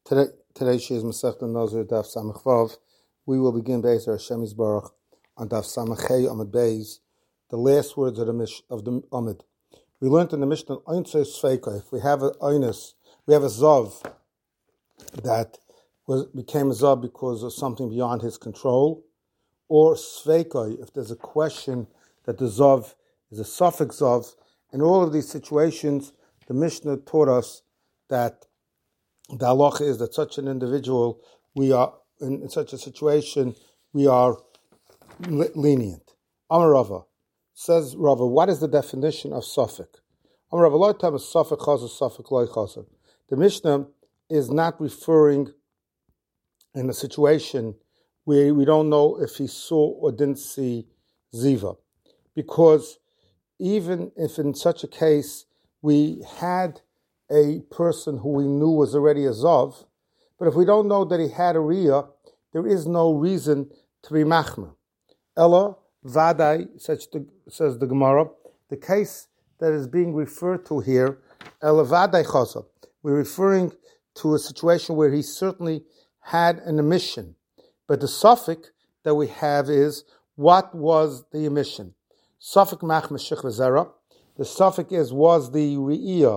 Today she is Masechta Nazir Daf Samach Vav. We will begin Be'ezer Hashem Yisbarach on Daf Samach Hey Amud Beis, the last words of the Amud. We learned in the Mishnah Einzei Sveika. If we have a Einus, we have a Zav that became a Zav because of something beyond his control, or Sveika if there's a question that the Zav is a suffix Zav. In all of these situations, the Mishnah taught us that the halacha is that such an individual, we are in such a situation, we are lenient. Amar Rava, says Rava, what is the definition of suffix? Amar Rava, lo tam suffix chazer, suffix loy chazer. The Mishnah is not referring in a situation where we don't know if he saw or didn't see ziva, because even if in such a case we had a person who we knew was already a Zav, but if we don't know that he had a Riyah, there is no reason to be Machmer. Ella, Vadai, says the Gemara, the case that is being referred to here, Ella Vadai Chasa, we're referring to a situation where he certainly had an emission. But the suffix that we have is, what was the emission? Suffix Machmer Shich V'Zera. The suffix was the Riyah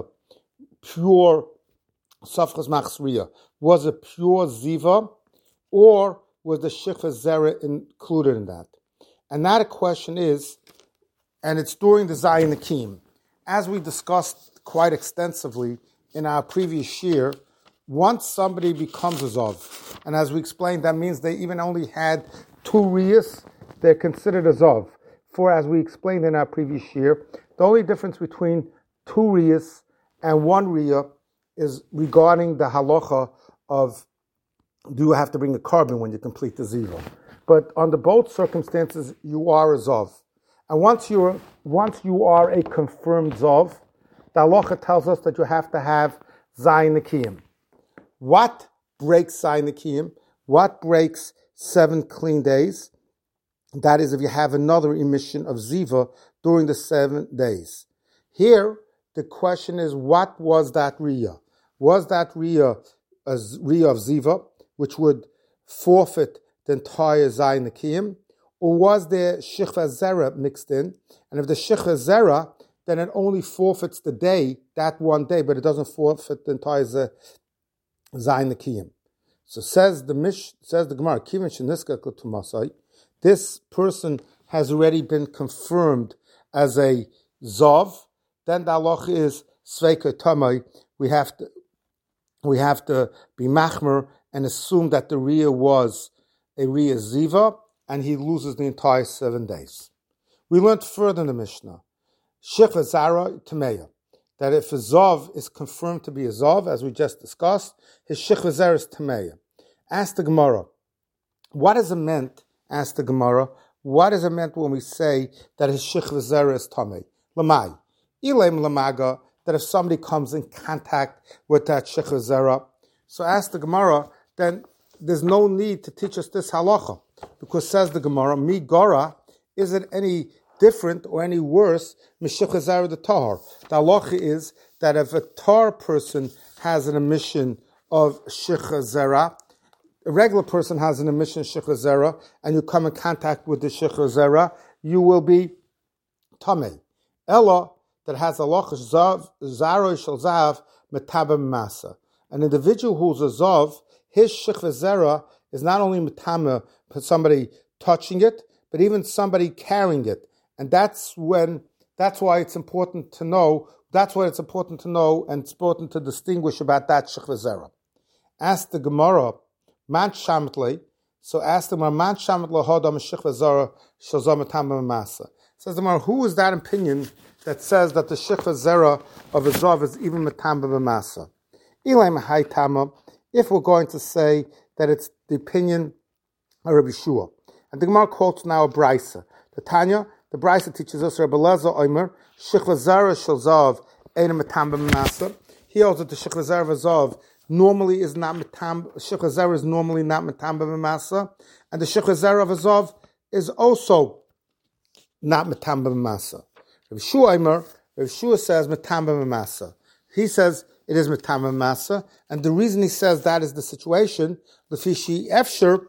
pure Safchas Machsriya? Was it pure Ziva, or was the Shikha Zera included in that? And that a question is, and it's during the Zayin Akim. As we discussed quite extensively in our previous year, once somebody becomes a Zav, and as we explained, that means they even only had 2 Riyas, they're considered a Zav. For, as we explained in our previous year, the only difference between 2 Riyas and 1 Riyah is regarding the halacha of, do you have to bring a carbon when you complete the ziva? But under both circumstances, you are a zav. And once you are a confirmed zav, the halacha tells us that you have to have zayin nekiyim. What breaks zayin nekiyim? What breaks 7 clean days? That is, if you have another emission of ziva during the 7 days. Here, the question is, what was that riyah? Was that riyah a riyah of ziva, which would forfeit the entire zayin nekiyim, or was there shichva zera mixed in? And if the shichva zera, then it only forfeits the day, that one day, but it doesn't forfeit the entire zayin nekiyim. So says the Gemara, kivin sheniska tumasai, this person has already been confirmed as a zav. Then the halacha is sveika tamai. We have to be machmer and assume that the riyah was a riyah ziva, and he loses the entire 7 days. We learned further in the Mishnah, shikha zara tameya, that if a zav is confirmed to be a zav, as we just discussed, his shikha zara is tameya. Ask the Gemara, what is it meant? Ask the Gemara, what is it meant when we say that his shikha zara is tamei? Lamai. Ilaim lamaga, that if somebody comes in contact with that shikha zera. So ask the Gemara, then there's no need to teach us this halacha, because says the Gemara, mi gora, is it any different or any worse mishikha zera the tahar? The halacha is that if a tahar person has an emission of shikha zera, a regular person has an emission of shikha zera, and you come in contact with the shikha zera, you will be tamei. Ella, that has a loch zav, zaro shel zav, metaba masa. An individual who's a zav, his shikha zera is not only metama, but somebody touching it, but even somebody carrying it. And that's why it's important to know, and it's important to distinguish about that shikha zera. Ask the Gemara, man shametle, so ask the Gemara, man shametle hodam shikha zera shel zav metaba masa. Says the Gemara, who is that opinion that says that the shikha zera of a zav is even metamba b'masa? Ilaim haytama, if we're going to say that it's the opinion of Rabbi Shua. And the Gemara quotes now a brisa. The brisa teaches us, Rabbi Lezer Omer, shikha zera shel zav ein metamba b'masa. He holds that the shikha zera of a zav normally is not metamba, shikha zera is normally not metamba b'masa, and the shikha zera of a zav is also not metamba b'masa. Rav Shua says metamba b'masa. He says it is Metama Masa, and the reason he says that is the situation, Lefishi Efsher,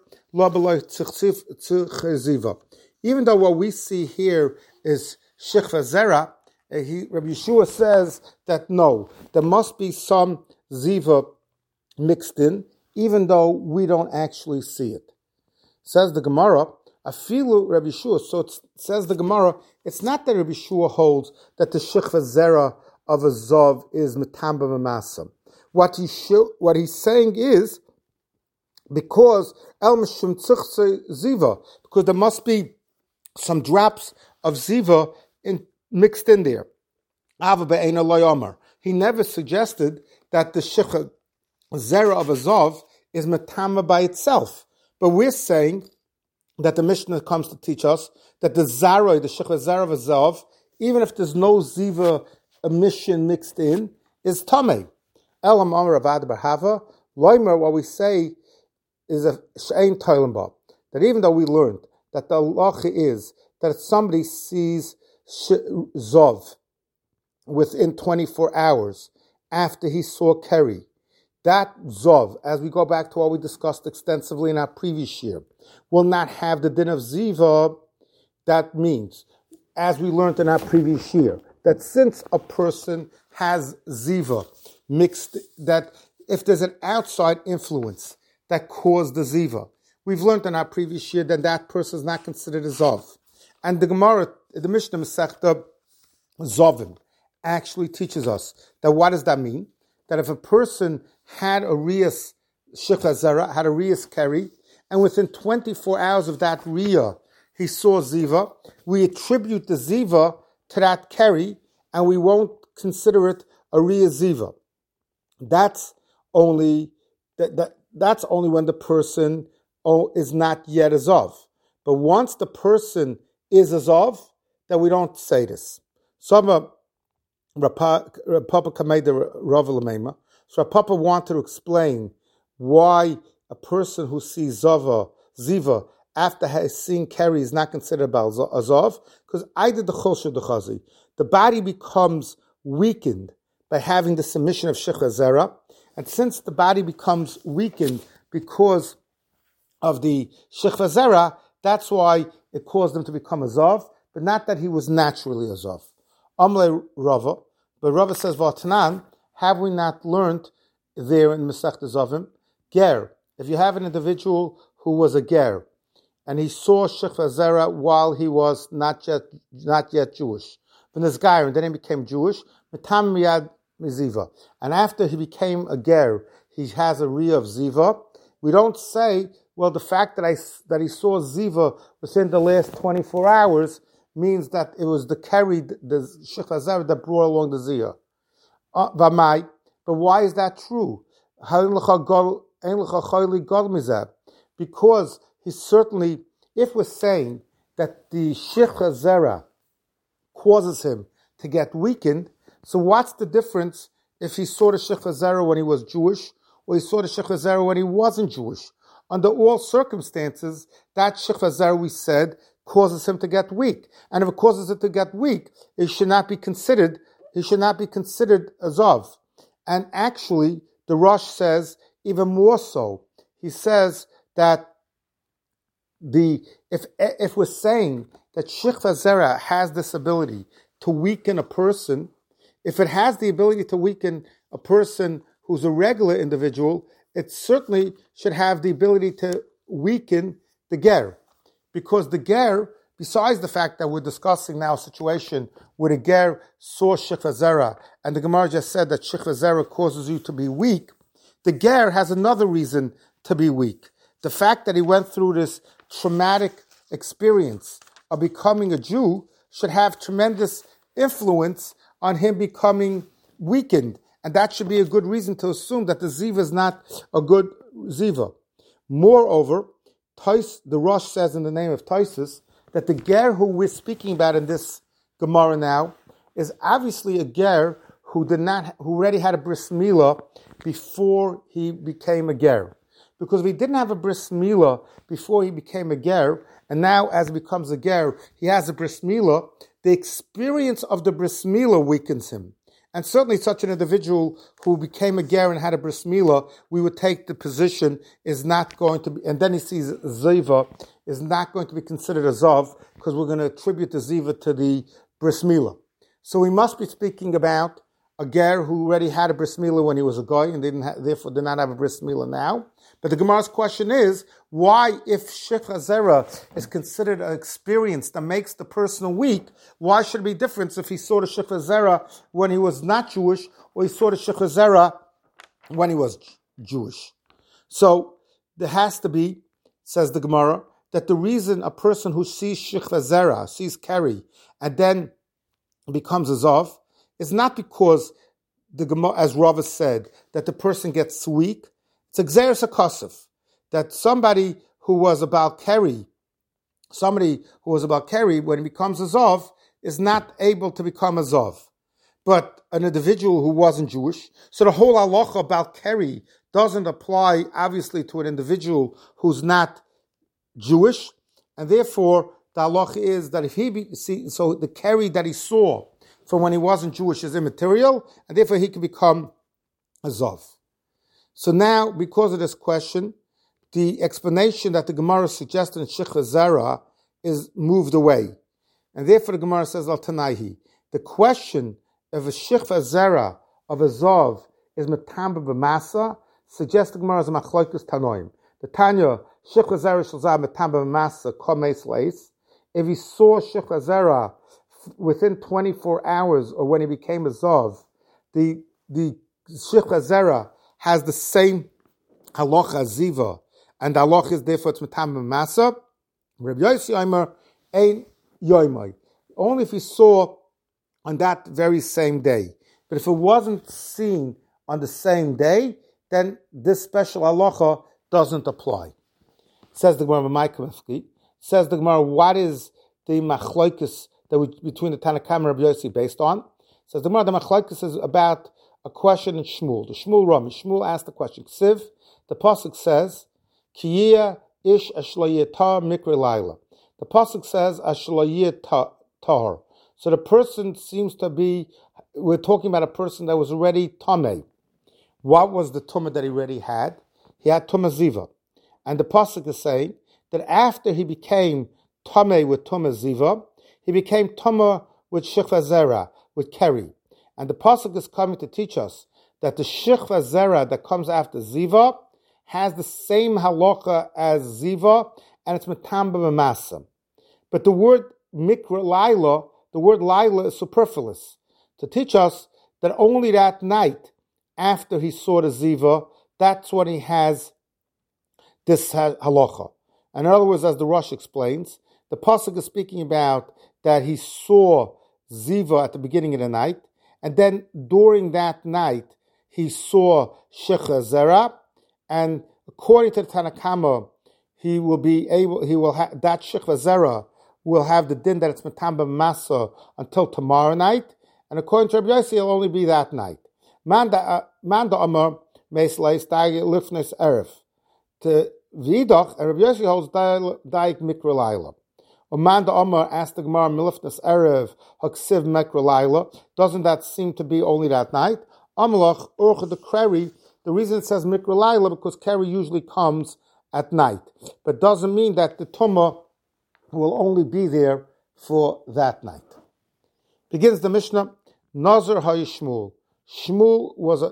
even though what we see here is Shechva Zera, Rabbi Yeshua says that no, there must be some Ziva mixed in, even though we don't actually see it. Says the Gemara, Afilu Rabbi Yeshua, so it says the Gemara, it's not that Rabbi Yeshua holds that the Shechva Zera of a Zov is Metamba Mamasa. What he's saying is, because El Mishum Tzichse Ziva, because there must be some drops of Ziva mixed in there. Ava Be'ena Loyomar. He never suggested that the Shechva Zera of a Zov is Metama by itself. But we're saying that the Mishnah comes to teach us that the Zaroi, the Shechva Zera of a Zov, even if there's no Ziva emission mixed in, is Tameh. Elam Amar Avad Barhava, Loimer, what we say is a She'ein Toilim, that even though we learned that the halacha is that if somebody sees Zov within 24 hours after he saw Keri, that Zov, as we go back to what we discussed extensively in our previous year, will not have the din of Ziva. That means, as we learned in our previous year, that since a person has Ziva mixed, that if there's an outside influence that caused the Ziva, we've learned in our previous year that that person is not considered a Zov. And the Gemara, the Mishnah Masechta Zovim, actually teaches us that what does that mean? That if a person had a Riyas Shechva Zera, had a Riyas Keri, and within 24 hours of that Riyah, he saw Ziva, we attribute the Ziva to that Keri, and we won't consider it a Riyas Ziva. That's only that's only when the person is not yet a Zov. But once the person is a Zov, then we don't say this. So Papa wanted to explain why a person who sees Ziva after seeing Keri is not considered a Zov, because I did the Choshe Dechazi. The body becomes weakened by having the submission of Shechva Zera, and since the body becomes weakened because of the Shechva Zera, that's why it caused him to become a Zov, but not that he was naturally a Zov. Amle Rava, but Rava says, V'atanan, have we not learned there in Masechta Zovim, Ger, if you have an individual who was a Ger, and he saw Shechva Zera while he was not yet Jewish, and then he became Jewish, Metam Miyad Miziva, and after he became a Ger, he has a Riyah of Ziva. We don't say, well, the fact that he saw Ziva within the last 24 hours means that it was the Keri, the Shechva Zera, that brought along the Ziyah. But why is that true? Because he certainly, if we're saying that the Shechva Zera causes him to get weakened, so what's the difference if he saw the Shechva Zera when he was Jewish, or he saw the Shechva Zera when he wasn't Jewish? Under all circumstances, that Shechva Zera, we said, causes him to get weak. And if it causes it to get weak, it should not be considered a Zov. And actually, the Rosh says even more so. He says that if we're saying that Shechva Zera has this ability to weaken a person, if it has the ability to weaken a person who's a regular individual, it certainly should have the ability to weaken the Ger. Because the Ger, besides the fact that we're discussing now a situation where the Ger saw Shechva Zera, and the Gemara just said that Shechva Zera causes you to be weak, the Ger has another reason to be weak. The fact that he went through this traumatic experience of becoming a Jew should have tremendous influence on him becoming weakened. And that should be a good reason to assume that the Ziva is not a good Ziva. Moreover, the Rosh says in the name of Taisus that the Ger who we're speaking about in this Gemara now is obviously a Ger who already had a bris milah before he became a Ger. Because if he didn't have a bris milah before he became a Ger, and now as he becomes a Ger, he has a bris milah, the experience of the bris milah weakens him. And certainly such an individual who became a ger and had a bris milah, we would take the position is not going to be, and then he sees ziva, is not going to be considered a zav, because we're going to attribute the ziva to the bris milah. So we must be speaking about a ger who already had a bris milah when he was a guy and therefore did not have a bris milah now. But the Gemara's question is, why, if Shechva Zera is considered an experience that makes the person weak, why should it be different if he saw the Shechva Zera when he was not Jewish, or he saw the Shechva Zera when he was Jewish? So there has to be, says the Gemara, that the reason a person who sees Shechva Zera, sees Keri, and then becomes a Zav, is not because, the Gemara, as Rava said, that the person gets weak. It's a Gzeres HaKosov, that somebody who was about Keri, when he becomes a Zav, is not able to become a Zav. But an individual who wasn't Jewish, so the whole halacha about Keri doesn't apply, obviously, to an individual who's not Jewish, and therefore the halacha is that if so the Keri that he saw from when he wasn't Jewish is immaterial, and therefore he can become a Zav. So now, because of this question, the explanation that the Gemara suggested in Shechva Zera is moved away. And therefore the Gemara says, Al Tanaihi, the question of a Shechva Zera, of a Zav, is Metamba B'masa, suggests the Gemara as a Machloikus Tanoim. The Tanya, Shechva Zera Shalzah Metamba B'masa, Komes Leis. If he saw Shechva Zera within 24 hours, or when he became a Zav, the Shechva Zera has the same halacha ziva, and the halacha is therefore it's metam b'masa. Rabbi Yossi Omer ein yoimai. Only if he saw on that very same day. But if it wasn't seen on the same day, then this special halacha doesn't apply. Says the Gemara Maikamevki. Says the Gemara, what is the machloikis between the Tanakh and Rabbi Yossi based on? Says the Gemara, the machloikis is about a question in Shmuel. The Shmuel Rami. Shmuel asked the question. Ksiv, the pasuk says, Kiyah ish ashlayiyah mikra laila. The pasuk says ashlayiyah tar. So the person seems to be, we're talking about a person that was already tameh. What was the tumah that he already had? He had tumah ziva. And the pasuk is saying that after he became tameh with tumah ziva, he became tameh with shechva zera, with keri. And the pasuk is coming to teach us that the shechva zera that comes after ziva has the same halacha as ziva, and it's metamba b'masa. But the word mikra laila, the word laila is superfluous to teach us that only that night after he saw the ziva, that's when he has this halacha. And in other words, as the Rosh explains, the pasuk is speaking about that he saw ziva at the beginning of the night, and then during that night he saw shechva zera, and according to the Tanakhama, he will have that shechva zera will have the din that it's metamba masa until tomorrow night, and according to Rabbi Yossi, it'll only be that night. Manda Amar Meisleis Daig Lifnes Erev. To Vidach, and Rabbi Yossi holds Daig Mikra Laila. Manda Amar asked the Gemara Milifnes Erev Haksiv Mikra Laila. Doesn't that seem to be only that night? Amalach Urcha the Keri. The reason it says Mikra Laila because Keri usually comes at night, but doesn't mean that the Tumah will only be there for that night. Begins the Mishnah. Nazir HaYishmul. Shmuel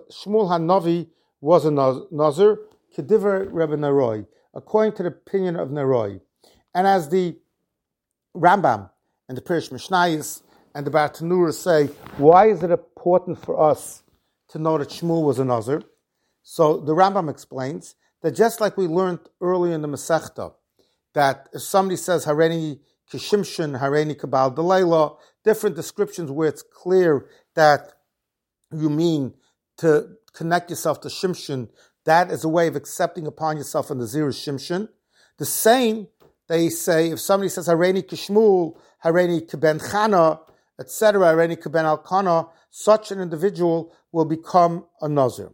Hanavi was a Nazir, Kediver Rebbe Neroi, according to the opinion of Neroi. And as the Rambam and the Pirish Mishnayos and the Bartanura say, why is it important for us to know that Shmuel was a Nazir? So the Rambam explains that just like we learned earlier in the Masechta, that if somebody says Hareni Kishimshin, Hareni Kabal Delayla, different descriptions where it's clear that you mean to connect yourself to Shimshin, that is a way of accepting upon yourself in the Zir Shimshin. The same, they say, if somebody says Hareni Kishmul, Hareni Keben Chana, etc., Hareni Keben Alkana, such an individual will become a Nazir.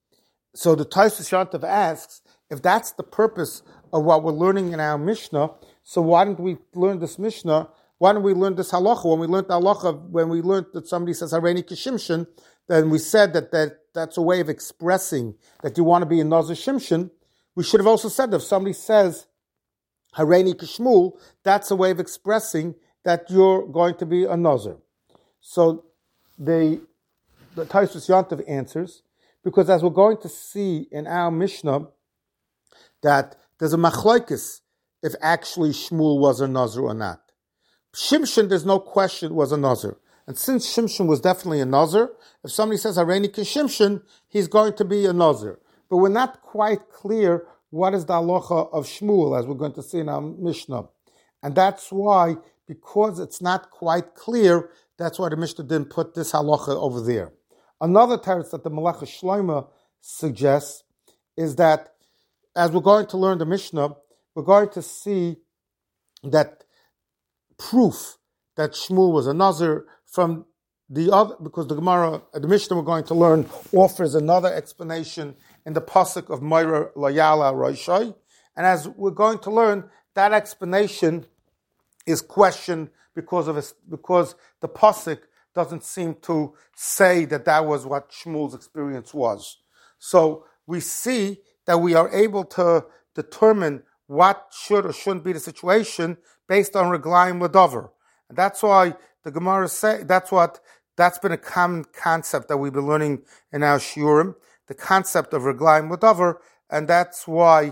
So the Tosfos Yontif asks, if that's the purpose of what we're learning in our Mishnah, so why don't we learn this Mishnah? Why don't we learn this halacha? When we learned the halacha, when we learned that somebody says Hareni Kishimshin, then we said that's a way of expressing that you want to be a Nazir Shimshon. We should have also said that if somebody says Hareini Kishmul, that's a way of expressing that you're going to be a Nazir. So the Tosfos Yontiv answers, because as we're going to see in our Mishnah, that there's a machlokes if actually Shmuel was a Nazir or not. Shimshon, there's no question, was a Nazir. And since Shimshon was definitely a Nazir, if somebody says Hareini Kishimshon, he's going to be a Nazir. But we're not quite clear what is the halacha of Shmuel, as we're going to see in our Mishnah. And that's why, because it's not quite clear, that's why the Mishnah didn't put this halacha over there. Another teretz that the Melech Shlomo suggests is that, as we're going to learn the Mishnah, we're going to see that proof that Shmuel was a Nazir from the other, because the Gemara, the Mishnah we're going to learn, offers another explanation in the pasuk of Moira Layala Roishai, and as we're going to learn, that explanation is questioned because the pasuk doesn't seem to say that was what Shmuel's experience was. So we see that we are able to determine what should or shouldn't be the situation based on Reglaim Ladover. And that's why the Gemara that's been a common concept that we've been learning in our Shiurim, the concept of Reglaim Ladover, and that's why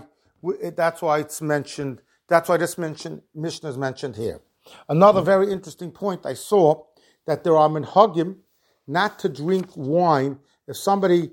it's mentioned, that's why this Mishnah is mentioned here. Another very interesting point I saw, that there are minhagim not to drink wine if somebody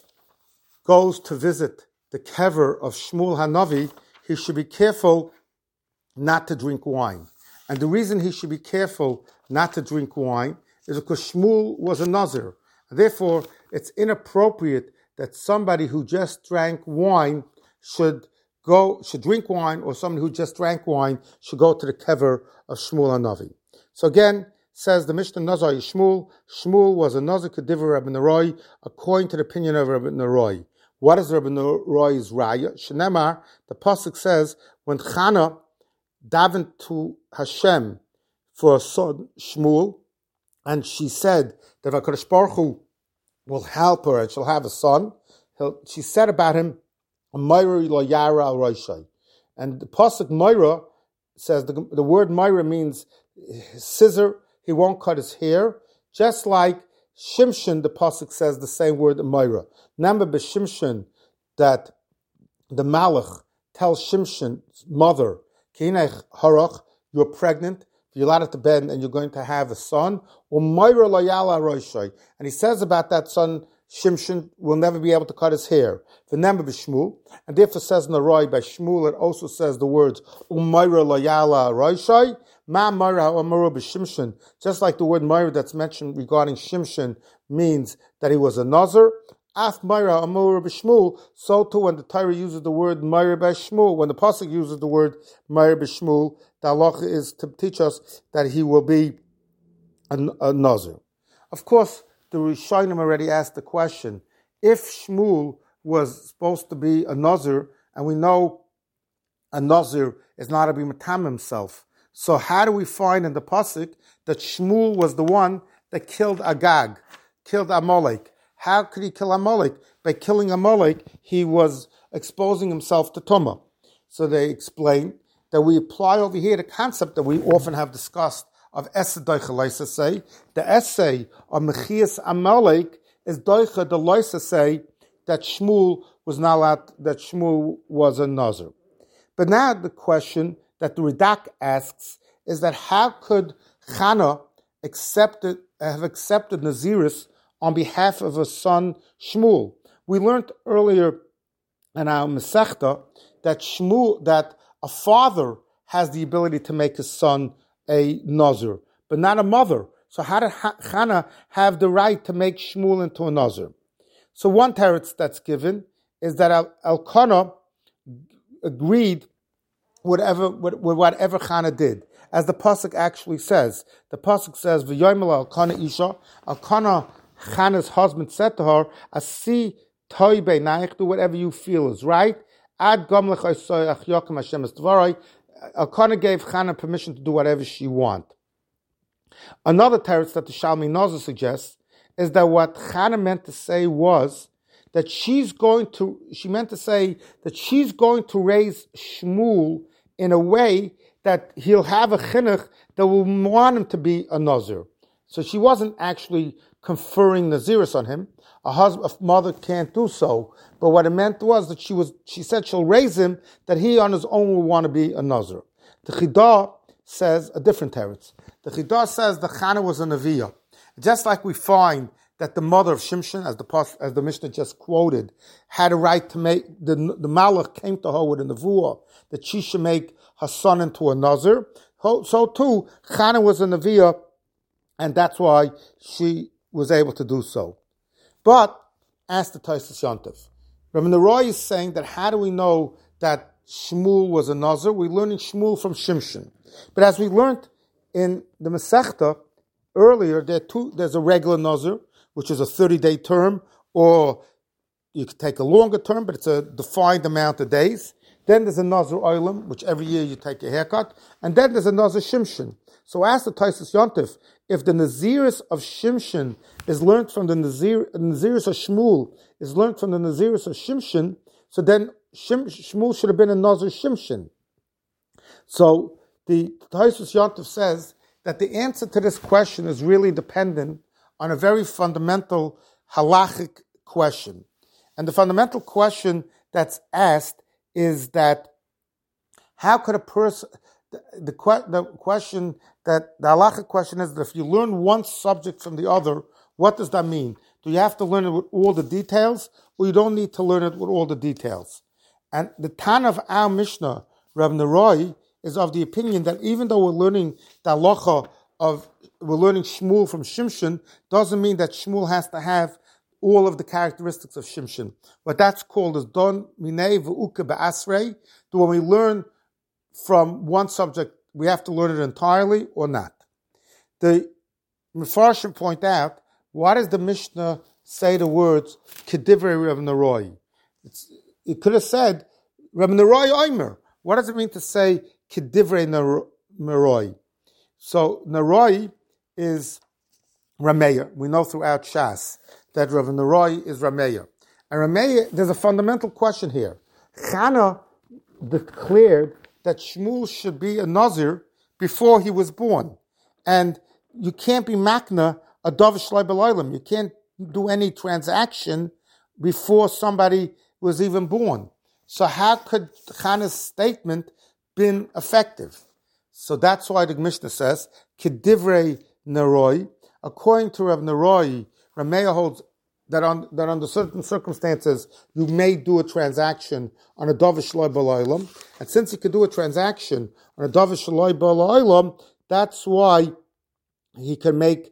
goes to visit the kever of Shmuel Hanavi. He should be careful not to drink wine. And the reason he should be careful not to drink wine is because Shmuel was a Nazir. Therefore, it's inappropriate that somebody who just drank wine should drink wine, or somebody who just drank wine should go to the kever of Shmuel Hanavi. So again, says the Mishnah, Nazar Shmuel. Shmuel was a Nazir Kediver Rabbi Neroi, according to the opinion of Rabbi Neroi. What is Rabbi Neroi's raya? Shenemar, the pasuk says, when Chana davened to Hashem for a son, Shmuel, and she said that HaKadosh Baruch Hu will help her and she'll have a son, she said about him, Moira lo yara al roshai. And the pasuk Moira says, the word Moira means scissor, he won't cut his hair, just like Shimshon, the pasuk says the same word, Moira. Remember b'Shimshon that the Malach tells Shimshon's mother, Kinech harach, you're pregnant, you're allowed to bed, and you're going to have a son. Or Moira lo yala roshai. And he says about that son, Shimshon will never be able to cut his hair. V'nemba b'Shmuel, and therefore says in the Roy by Shmuel, it also says the words Umayra lo yala roshai. Ma Moira Amara b'Shimshon, just like the word Moira that's mentioned regarding Shimshon means that he was a Nazir. Af Moira Amara b'Shmuel, so too when the Torah uses the word Moira b'Shmuel, when the pasuk uses the word Moira b'Shmuel, the halacha is to teach us that he will be a Nazir. Of course, the Rishonim already asked the question, if Shmuel was supposed to be a Nazir, and we know a Nazir is not to be matam himself, so how do we find in the pasuk that Shmuel was the one that killed Agag, killed Amalek? How could he kill Amalek? By killing Amalek, he was exposing himself to Tumah. So they explain that we apply over here the concept that we often have discussed of Esed Doicha Loisa say. The essay of Mechias Amalek is Doicha the Loisa say that Shmuel was not allowed, that Shmuel was a Nazir. But now the question that the Radak asks is that how could Chana have accepted Naziris on behalf of his son Shmuel? We learned earlier in our Masechta that a father has the ability to make his son a Nazir, but not a mother. So how did Chana have the right to make Shmuel into a Nazir? So one teretz that's given is that Elkanah agreed with whatever Chana did. As the pasuk actually says, the pasuk says, "V'yoymel Elkanah isha." Elkanah, Chana's husband, said to her, "Asi toy beinayich, do whatever you feel is right." Ad gam lechaysay ach yakim Hashem es dvarai. Elkanah gave Chana permission to do whatever she wanted. Another teretz that the Shalmi Nazir suggests is that what Chana meant to say was that she meant to say that she's going to raise Shmuel in a way that he'll have a chinuch that will want him to be a Nazir. So she wasn't actually conferring Naziris on him. A mother can't do so. But what it meant was that she said she'll raise him, that he on his own will want to be a Nazir. The Chidah says a different teretz. The Chidah says the Chana was a Neviah. Just like we find that the mother of Shimshon, as the Mishnah just quoted, had a right to make, the Malach came to her with a Nevuah, that she should make her son into a Nazir. So too, Chana was a Neviah, and that's why she was able to do so. But, ask the Tosfos Yontif. Rabbi Neroy is saying that how do we know that Shmuel was a Nazir? We're learning Shmuel from Shimshon. But as we learned in the Masechta earlier, there's a regular Nazir, which is a 30-day term, or you could take a longer term, but it's a defined amount of days. Then there's a Nazir Olam, which every year you take a haircut. And then there's a Nazir Shimshon. So ask the Tosfos Yontif, if the Naziris of Shimshon is learned from the Naziris of Shmuel, is learned from the Naziris of Shimshon, so then Shmuel should have been a Nazir Shimshon. So the Tosfos Yontif says that the answer to this question is really dependent on a very fundamental halachic question. And the fundamental question that's asked is that how could a person, the question that the halachic question is that if you learn one subject from the other, what does that mean? Do you have to learn it with all the details, or you don't need to learn it with all the details? And the Tana of our Mishnah, Rav Neroy, is of the opinion that even though we're learning the halacha we're learning Shmuel from Shimshon, doesn't mean that Shmuel has to have all of the characteristics of Shimshon. What that's called is Don Minei V'uke Ba'asrei. Do when we learn from one subject, we have to learn it entirely or not? The Mefarshim point out, why does the Mishnah say the words Kedivrei Rav Neroy? It could have said Rav Neroy Omer. What does it mean to say Kedivrei Neroy? So Neroy is Rameya. We know throughout Shas that Rav Neroy is Rameya. And Rameya, there's a fundamental question here. Chana declared that Shmuel should be a Nazir before he was born. And you can't be Makna a Davish Leibelaylam. You can't do any transaction before somebody was even born. So how could Chana's statement been effective? So that's why the Mishnah says, Kedivrei Neroy. According to Rav Neroy, Rameya holds that under certain circumstances, you may do a transaction on a Davish Shaloi B'Olam. And since you could do a transaction on a Davish Shaloi B'Olam, that's why she can make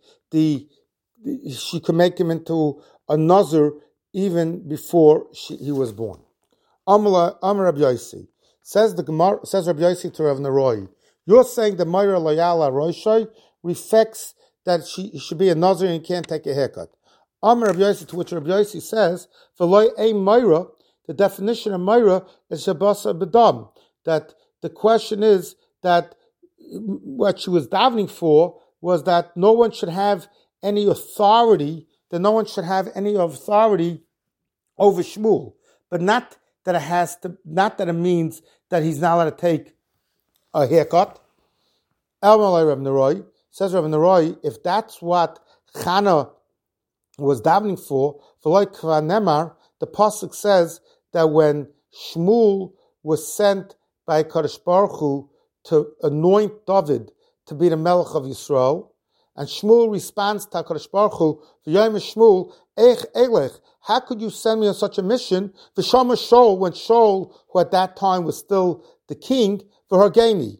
him into a Nazir even before he was born. Amar Rabbi Yossi. Says Rabbi Yossi to Rav Neroy, you're saying that Moira Loyala Roshai reflects that she should be a Nazir and can't take a haircut. Amar Rabbi Yossi, to which Rabbi Yossi says, "V'loy a Moira." The definition of Moira is Shabasa B'dam. That the question is that what she was davening for was that no one should have any authority. That no one should have any authority over Shmuel, but not that it means that he's not allowed to take a haircut. Elmalei Rav Neroy, says Rav Neroy, if that's what Chana was davening for like Nemar, the pasuk says that when Shmuel was sent by Kadosh Baruch Hu to anoint David to be the Melech of Yisrael, and Shmuel responds to Kadosh Baruch Hu, V'yayim Shmuel, Eich Elech, how could you send me on such a mission? V'shama Shaul, when Shaul, who at that time was still the king, v'hargeni.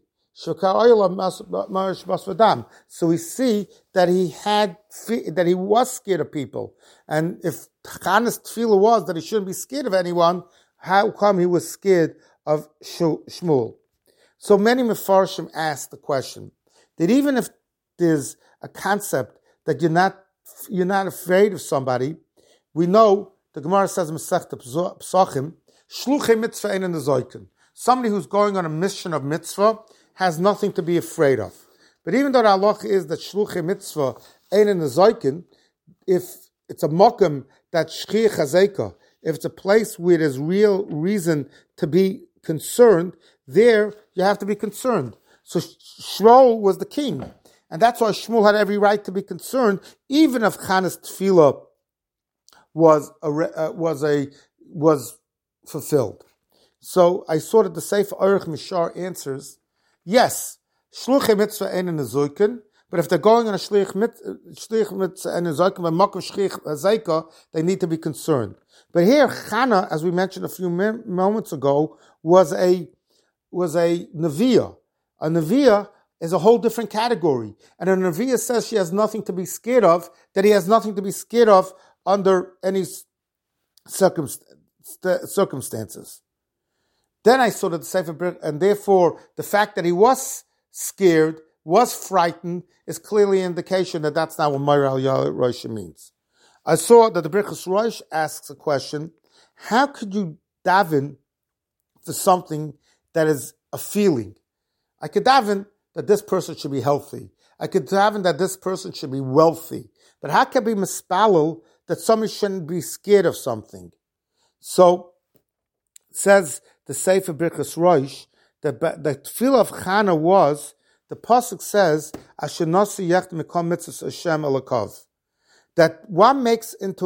So we see that he was scared of people. And if Chana's tefillah was that he shouldn't be scared of anyone, how come he was scared of Shmuel? So many Mefarshim ask the question that even if there's a concept that you're not afraid of somebody, we know the Gemara says in Masechta Pesachim, Shluchei mitzvah ein nezoikin. Somebody who's going on a mission of mitzvah has nothing to be afraid of. But even though the halacha is that Shluchei mitzvah ein nezoikin, if it's a mokum that shchia chazeka, if it's a place where there's real reason to be concerned, there you have to be concerned. So Shmuel was the king, and that's why Shmuel had every right to be concerned, even if Chana's tefillah was fulfilled. So I saw that the Sefer Aruch Mishar answers, yes, shluchei mitzvah ein nezuikin, but if they're going on a shlich mitzvah and nezuikin by makom shchich hazeika, they need to be concerned. But here, Chana, as we mentioned a few moments ago, was a neviah. A neviah is a whole different category, and a neviah says she has nothing to be scared of. That he has nothing to be scared of under any circumstances. Then I saw that the Sefer, and therefore the fact that he was scared, was frightened, is clearly an indication that that's not what Moira al Rosh means. I saw that the Birchas Rosh asks a question: how could you daven for something that is a feeling? I could daven that this person should be healthy. I could daven that this person should be wealthy. But how can be mispalel that somebody shouldn't be scared of something? So, says the Sefer Birchas Rosh, that the tefillah of Chana was, the pasuk says, "Asher nasi yacht mikol mitzvos Hashem elokov," that what makes an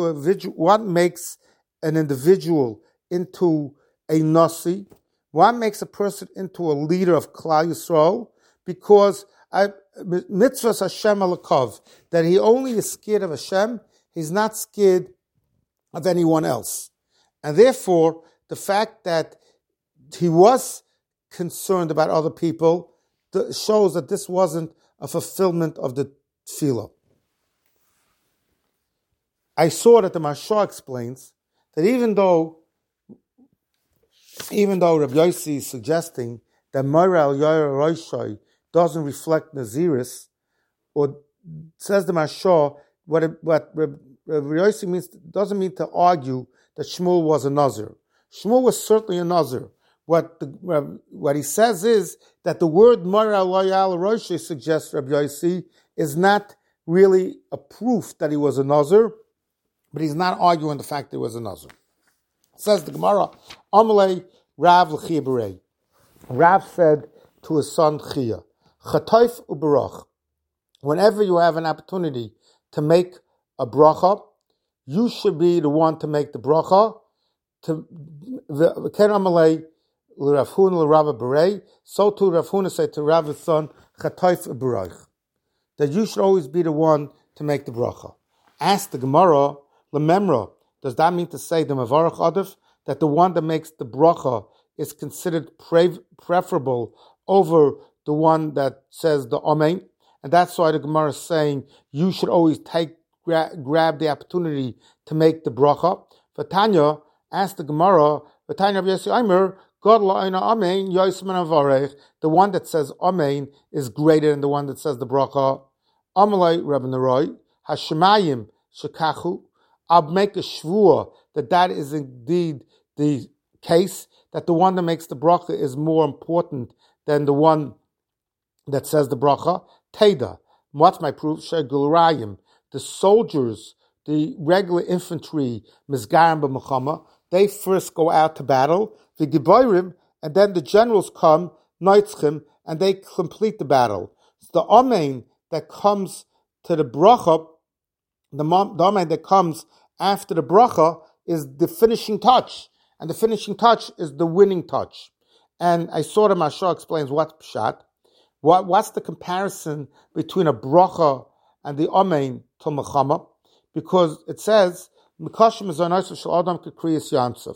individual into a nasi, what makes a person into a leader of Klal Yisrael, because mitzvos Hashem elokov, that he only is scared of Hashem, he's not scared of anyone else. And therefore, the fact that he was concerned about other people shows that this wasn't a fulfillment of the tefillah. I saw that the Mashah explains that even though Rabbi Yossi is suggesting that Moira al Roshai doesn't reflect Naziris, or says the Mashah, what Rabbi Yossi means doesn't mean to argue that Shmuel was a Nazir. Shmuel was certainly a Nazir. What he says is that the word Moira al Roshai suggests Rabbi Yossi is not really a proof that he was a Nazir, but he's not arguing the fact that he was a Nazir. Says the Gemara, Amalei Rav l'chia berei. Rav said to his son Chia, Chatoif u'barach. Whenever you have an opportunity to make a bracha, you should be the one to make the bracha. To Ken Amalei l'Rav Huna l'Rav berei. So too Rav Huna said to Rav's son Chatoif u'barach, that you should always be the one to make the bracha. Ask the Gemara, Lememra, does that mean to say the Mavarach Adif, that the one that makes the bracha is considered preferable over the one that says the Amen? And that's why the Gemara is saying you should always grab the opportunity to make the bracha. Vatanya, ask the Gemara, Vatanya Rabbi Yossi Aimer, God la'ina Amen, Yosman Avarech, the one that says Amen is greater than the one that says the bracha. Amalei Rabbi Neroi, Hashemayim Shekachu, I'll make a shvua that is indeed the case, that the one that makes the bracha is more important than the one that says the bracha. Teda, what's my proof? Shegulrayim, the soldiers, the regular infantry, Mizgarim b'Mechama, they first go out to battle, the Giborim, and then the generals come, Noitzchim, and they complete the battle. It's the Amen that comes to the bracha, the Amen that comes after the bracha is the finishing touch, and the finishing touch is the winning touch. And I saw the Mashah explains what's pshat. What's the comparison between a bracha and the Amen to Mechama? Because it says Mikashim is shel Adam kekriyas Yamsuf.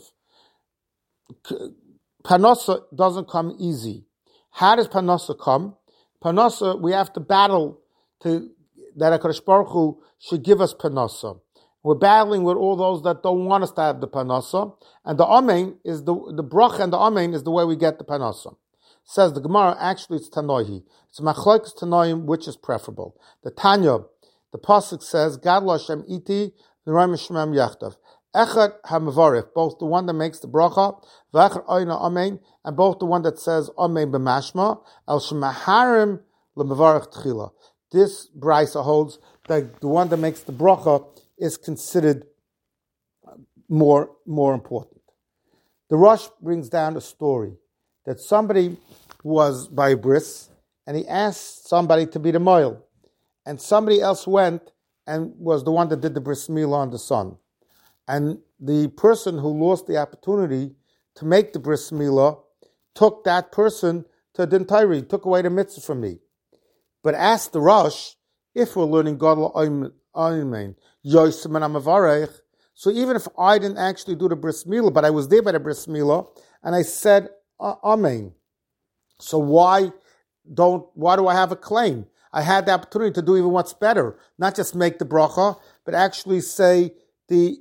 Panasa doesn't come easy. How does Panasa come? Panasa, we have to battle that HaKadosh Baruch Hu should give us Panasa. We're battling with all those that don't want us to have the Panasa. And the Amen is the bracha, and the Amen is the way we get the Panasa. Says the Gemara, actually it's Tanohi. It's Machlokes Tanoim, which is preferable. The Tanya, the Pasuk says, Gad lo Hashem iti, v'roim Shemem yachtav. Echad ha'mevarich, both the one that makes the bracha, v'echad oyna Amen, and both the one that says Amen b'mashma, el shemaharim l'mevarich tchila. This brisa holds that the one that makes the bracha is considered more important. The Rosh brings down a story that somebody was by bris and he asked somebody to be the moil, and somebody else went and was the one that did the bris milah on the son. And the person who lost the opportunity to make the bris milah took that person to Din Torah, took away the mitzvah from me. But asked the Rosh, if we're learning Gadol Aymein, Yosem and Amavarech, so even if I didn't actually do the bris milah, but I was there by the bris milah, and I said Amen, so why do I have a claim? I had the opportunity to do even what's better, not just make the bracha, but actually say the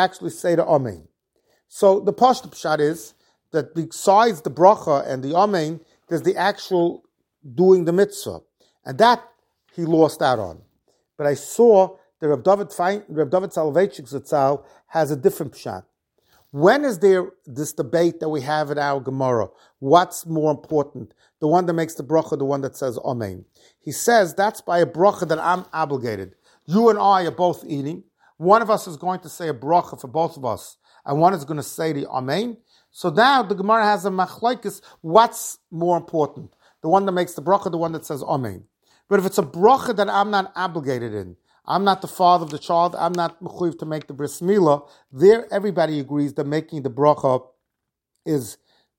Amen. So the Pashut Pshat is that besides the bracha and the Amen, there's the actual doing the mitzvah, and that he lost out on. But I saw that Reb David Soloveitchik Zatzal has a different pshat. When is there this debate that we have in our Gemara? What's more important? The one that makes the bracha, the one that says Amen. He says that's by a bracha that I'm obligated. You and I are both eating. One of us is going to say a bracha for both of us, and one is going to say the Amen. So now the Gemara has a machlokes. What's more important? The one that makes the bracha, the one that says Amen. But if it's a bracha that I'm not obligated in, I'm not the father of the child, I'm not mechuyev to make the bris milah, there everybody agrees that making the bracha is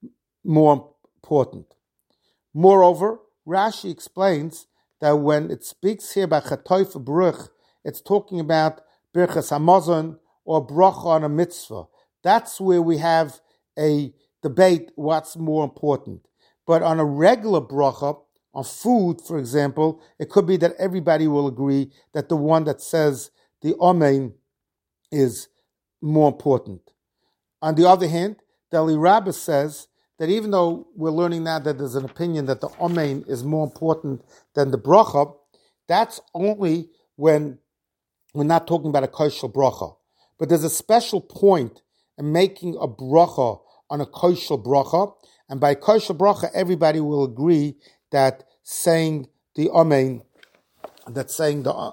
more important. Moreover, Rashi explains that when it speaks here about chatoif baruch, it's talking about birchas hamazon or bracha on a mitzvah. That's where we have a debate what's more important. But on a regular bracha, on food, for example, it could be that everybody will agree that the one that says the Amen is more important. On the other hand, the Eli Rabbah says that even though we're learning now that there's an opinion that the Amen is more important than the bracha, that's only when we're not talking about a kosher bracha. But there's a special point in making a bracha on a kosher bracha, and by kosher bracha, everybody will agree that saying the Amen, that saying the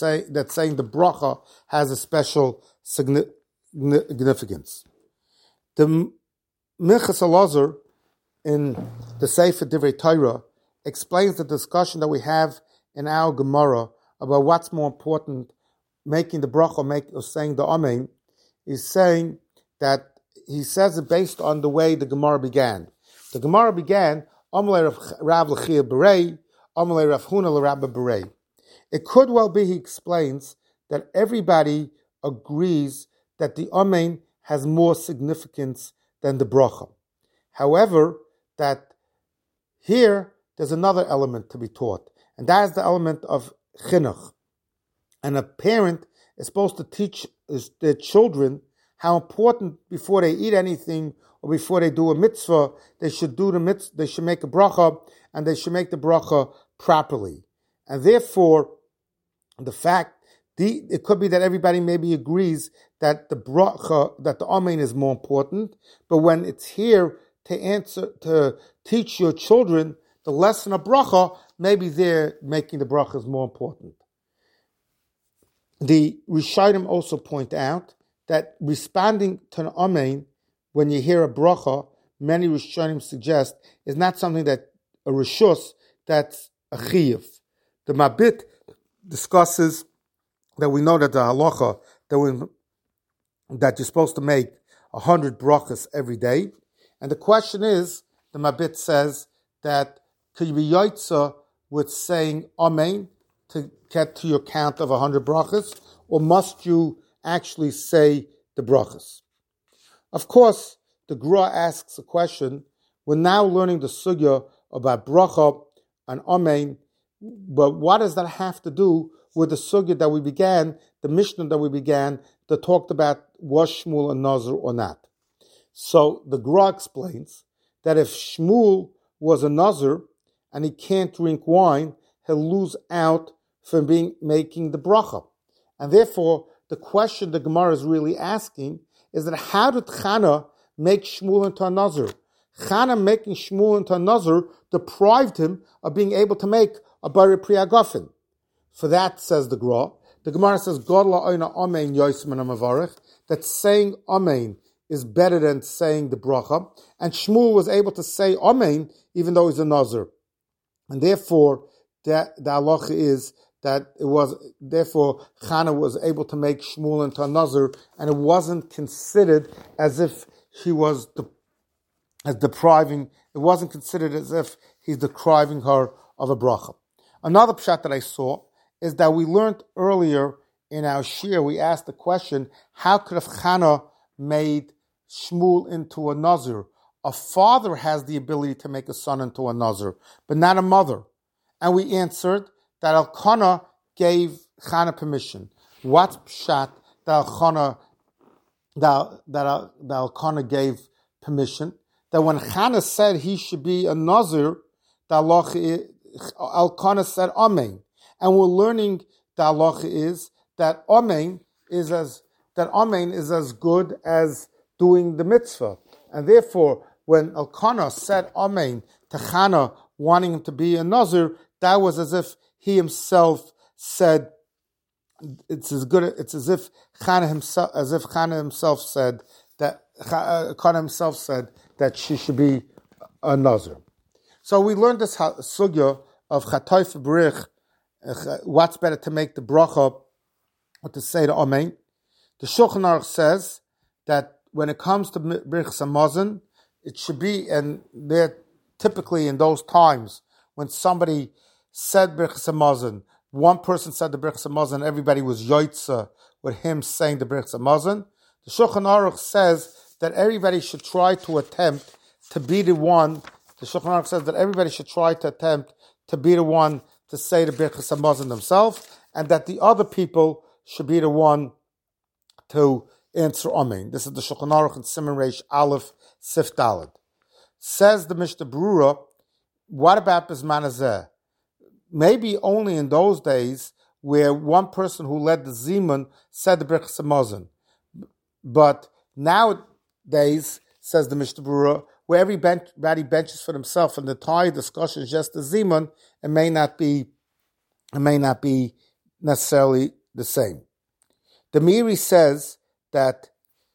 bracha has a special significance. The Minchas Elazar in the Sefer Divrei Torah explains the discussion that we have in our Gemara about what's more important, making the bracha or saying the Amen. Is saying that he says it based on the way the Gemara began. The Gemara began Amalei Rav L'Chia Berei, Amalei Rav Huna L'Rabba Berei. It could well be, he explains, that everybody agrees that the Amen has more significance than the bracha. However, that here there's another element to be taught, and that is the element of chinuch. And a parent is supposed to teach their children how important before they eat anything or before they do a mitzvah, they should do the mitzvah, they should make a bracha, and they should make the bracha properly. And therefore, the fact, it could be that everybody maybe agrees that the bracha, that the Amen is more important, but when it's here to teach your children the lesson of bracha, maybe they're making the bracha is more important. The Rishonim also point out that responding to an Amen when you hear a bracha, many Rishonim suggest, is not something that a rishus, that's a chiyuv. The Mabit discusses that we know that the halacha that you're supposed to make 100 brachas every day, and the question is, the Mabit says that could you be yotza with saying Amen to get to your count of 100 brachas, or must you actually say the brachas? Of course, the Gra asks a question. We're now learning the sugya about bracha and Amen, but what does that have to do with the sugya that we began, the Mishnah that we began, that talked about was Shmuel a Nazir or not? So the Gra explains that if Shmuel was a Nazir and he can't drink wine, he'll lose out from making the bracha. And therefore, the question the Gemara is really asking is that how did Chana make Shmuel into a Nazir? Chana making Shmuel into a Nazir deprived him of being able to make a Bari Pri Hagafen. For that, says the Gra, The Gemara says, God la'oina amen yoisman amavarich, that saying amen is better than saying the bracha. And Shmuel was able to say amen even though he's a nazir. And therefore, the halacha is that therefore Chana was able to make Shmuel into a nazir, and it wasn't considered as if he was depriving, it wasn't considered as if he's depriving her of a bracha. Another pshat that I saw is that we learned earlier in our shir, we asked the question, how could if Chana made Shmuel into a nazir? A father has the ability to make a son into a nazir, but not a mother. And we answered that Elkanah gave Chana permission. What's pshat that Elkanah gave permission? That when Chana said he should be a nazir, Elkanah said amen. And we're learning the halacha is that amen is as good as doing the mitzvah. And therefore, when Elkanah said amen to Chana wanting him to be a nazir, that was as if he himself said, it's as if Chana himself said that she should be a nazir. So we learned this sugya of chatoif berich, what's better to make the bracha or to say the amen. The Shulchan Aruch says that when it comes to Birchas Hamazon, it should be, and they're typically in those times when somebody said Birchas Hamazon, one person said the Birchas Hamazon, everybody was yoitza with him saying the Birchas Hamazon. The Shulchan Aruch says that everybody should try to attempt to be the one. The Shulchan Aruch says that everybody should try to attempt to be the one to say the Birchas Hamazon themselves, and that the other people should be the one to answer amen. This is the Shulchan Aruch and Siman Reish Aleph Sif Daled. Says the Mishnah Berurah, what about Bizman Hazeh? Maybe only in those days where one person who led the Zimun said the Birchas Hamazon. But nowadays, says the Mishnah Berurah, where everybody benches for themselves and the entire discussion is just the Zimun, it may not be necessarily the same. The Meiri says that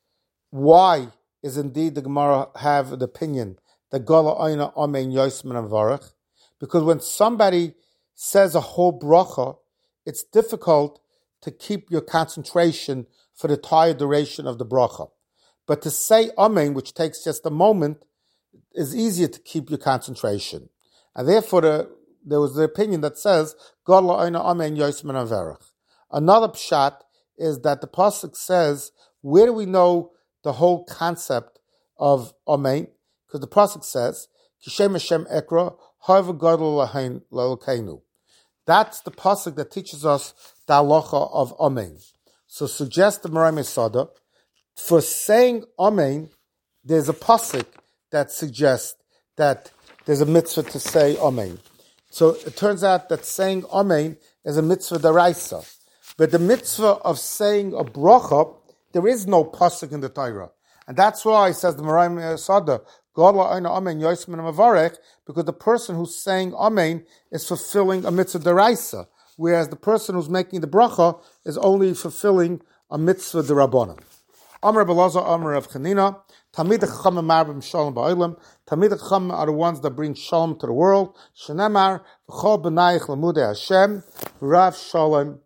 why is indeed the Gemara have an opinion that Gala Aina Amen Yosman and Varach? Because when somebody says a whole bracha, it's difficult to keep your concentration for the entire duration of the bracha. But to say Amen, which takes just a moment, is easier to keep your concentration. And therefore, there was the opinion that says, God la'oina amen yosman averach. Another pshat is that the pasuk says, where do we know the whole concept of amen? Because the pasuk says, Kishem Hashem ekra, however gadol l'Elokeinu. That's the pasuk that teaches us the halacha of amen. So suggest the Maram Esada, for saying amen, there's a pasuk that suggests that there's a mitzvah to say amen. So it turns out that saying amen is a mitzvah daraisa. But the mitzvah of saying a bracha, there is no pasuk in the Torah. And that's why it says the Maram Esada, God la'oina amen yosman mavarech, because the person who's saying amen is fulfilling a mitzvah daraisa, whereas the person who's making the bracha is only fulfilling a mitzvah derabanan. Amar Belazar, Amar of Chanina, Tamid Chachamim Marbim Shalom Ba'olam. Tamid Chachamim are the ones that bring shalom to the world. Shenemar V'chol B'nayich Lamudei Hashem Rav Shalom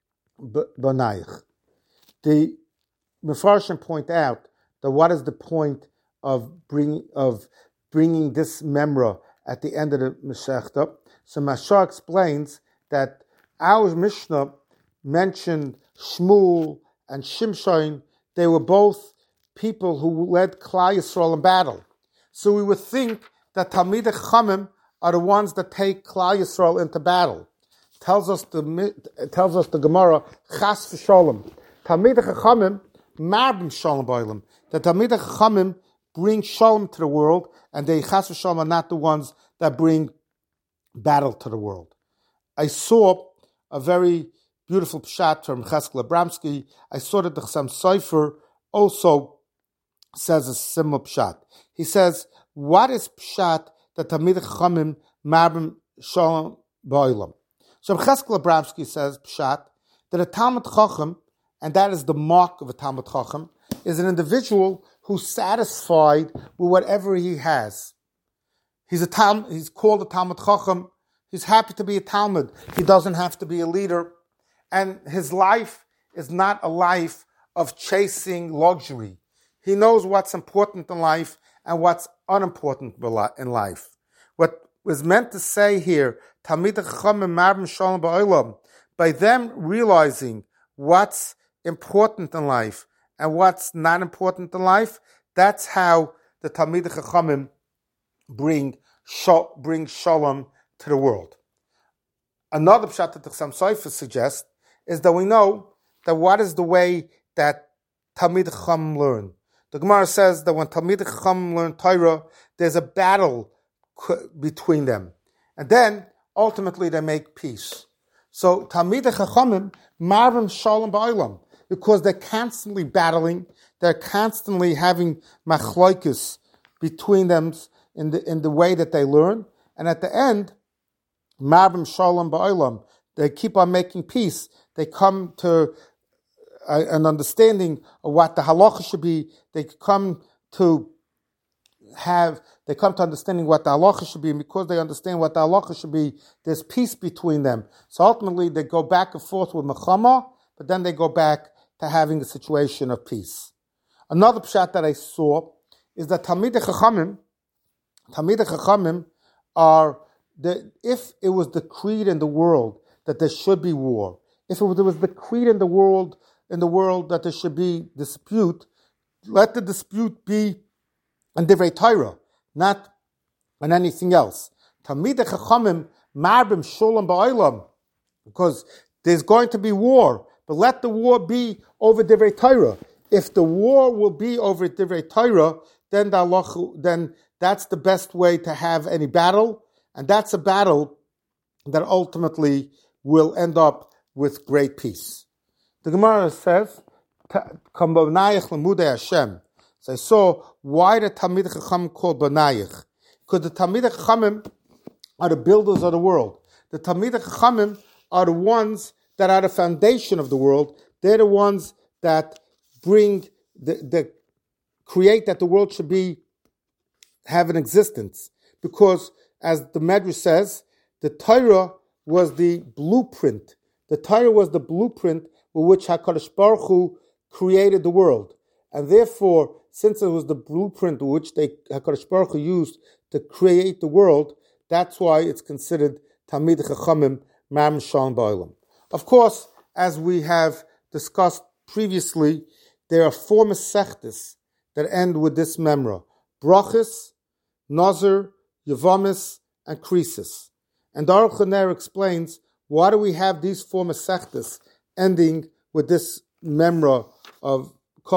B'nayich. The Mefarshim point out that what is the point of bringing this memra at the end of the Meshechta? So Mashar explains that our Mishnah mentioned Shmuel and Shimshon. They were both people who led Klal Yisrael in battle. So we would think that Talmidei Chachamim are the ones that take Klal Yisrael into battle. Tells us the Gemara, Chas v'Sholem. Talmidei Chachamim marbim shalom ba'olam. The Talmidei Chachamim bring shalom to the world, and they Chas v'Sholem are not the ones that bring battle to the world. I saw a very beautiful pshat from Cheskel Abramsky. I saw that the Chassam Sofer also says a similar pshat. He says, what is pshat that Talmidei Chachamim marbim shalom ba'olam? So Cheskel Abramsky says pshat that a Talmid Chacham, and that is the mark of a Talmid Chacham, is an individual who's satisfied with whatever he has. He's called a Talmid Chacham. He's happy to be a Talmud. He doesn't have to be a leader. And his life is not a life of chasing luxury. He knows what's important in life and what's unimportant in life. What was meant to say here, Talmidei Chachamim Marbim Shalom Ba'olam, by them realizing what's important in life and what's not important in life, that's how the Talmidei Chachamim bring shalom to the world. Another pshat that the Chassam Sofer suggests is that we know that what is the way that Talmidei Chachamim learn. The Gemara says that when Talmidei Chachamim learn Torah, there's a battle between them. And then, ultimately, they make peace. So, Talmidei Chachamim marvim shalom ba'olam, because they're constantly battling, they're constantly having machlokes between them in the way that they learn, and at the end, marvim shalom ba'olam, they keep on making peace. They come to an understanding of what the halacha should be. They come to understanding what the halacha should be, and because they understand what the halacha should be, there's peace between them. So ultimately, they go back and forth with mechama, but then they go back to having a situation of peace. Another pshat that I saw is that Talmidei Chachamim are if it was decreed in the world that there should be war, if there was decreed in the world that there should be dispute, let the dispute be on Divrei Torah, not on anything else. Talmidei Chachamim marbim shalom ba'olam, because there's going to be war, but let the war be over Divrei Torah. If the war will be over Divrei Torah, then that's the best way to have any battle, and that's a battle that ultimately will end up with great peace. The Gemara says, "Kambanayich lemudei Hashem." So I saw why the Talmidei Chachamim called Banayich, because the Talmidei Chachamim are the builders of the world. The Talmidei Chachamim are the ones that are the foundation of the world. They're the ones that bring the create that the world should have an existence. Because as the Medrash says, the Torah was the blueprint. The Torah was the blueprint with which HaKadosh Baruch Hu created the world. And therefore, since it was the blueprint which HaKadosh Baruch Hu used to create the world, that's why it's considered Talmidei Chachamim Marbim Shalom ba'olam. Of course, as we have discussed previously, there are 4 Masechtas that end with this memra: Brachos, Nazir, Yevamis, and Krisis. And the Aruch HaNer explains, why do we have these 4 Masechtas ending with this memra of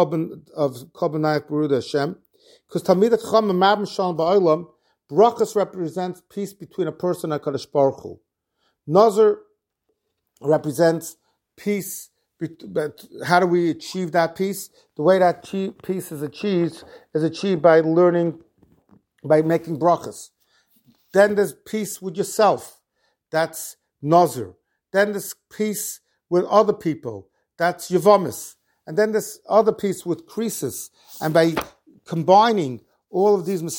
Korbanayich Baruch Hashem? Because Talmidei Chachamim Marbim Shalom ba'olam, Brachos represents peace between a person and HaKadosh Baruch Hu. Nazir represents peace. But how do we achieve that peace? The way that peace is achieved by learning, by making brachas. Then there's peace with yourself. That's Nazir. Then there's peace with other people. That's Yevamis. And then there's other peace with Krisis. And by combining all of these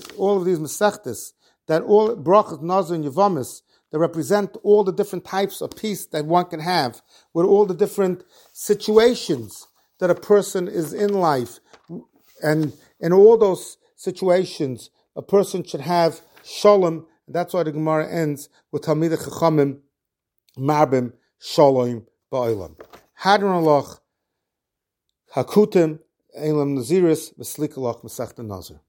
Masechtas, that all brachas, Nazir, and Yevamis, that represent all the different types of peace that one can have with all the different situations that a person is in life. And in all those situations, a person should have shalom. And that's why the Gemara ends with Talmidei Chachamim Marbim Shalom ba'olam. Hadron alach Hakutim Eilam Naziris V'Slikalach Masechta Nazir.